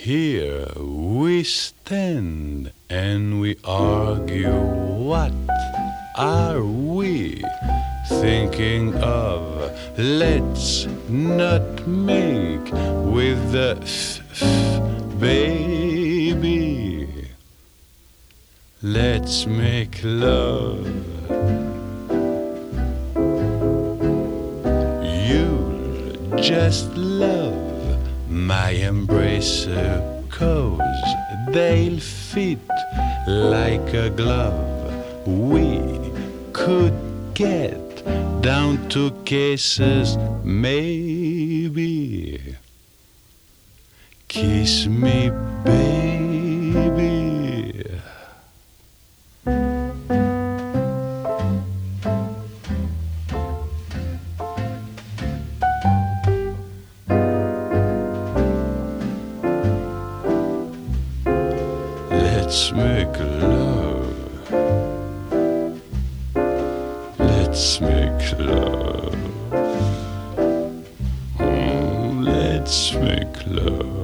Here we stand and we argue. What are we thinking of? Let's not make with the baby. Let's make love. You'll just love my embracer, 'cause they'll fit like a glove. We could get down to kisses, maybe. Kiss me, baby. Let's make love. Let's make love. Oh, let's make love.